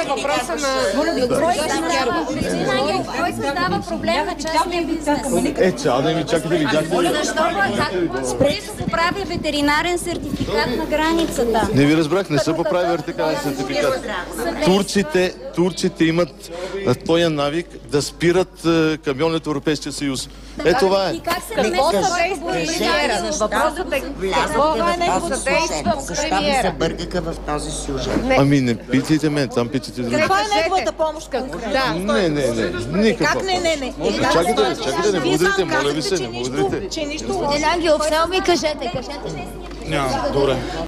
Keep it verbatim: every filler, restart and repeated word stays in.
въпроса на... Кой създава проблем на частния бизнес? Е, чао да ми чакате, видяхте ли? Защото поправя ветеринарен сертификат на границата. Не ви разбрах, не са поправи вертикален сертификат. Турците, турците имат а, този навик да спират а, камиони от Европейския съюз. Е, това е. И как се намесва премиера? Въпросът е какво е неговото действие в премиера? Бъргаха в този сюжет. Ами не питайте мен, там питайте други. Каква е неговата помощ? Да. Не, не, не, никаква. Как не, не, не? Чакайте, чакайте, не благодарите, моля ви се, не благодарите. Че нищо... Господин Ангелов, само ми кажете, кажете. Няма, добре.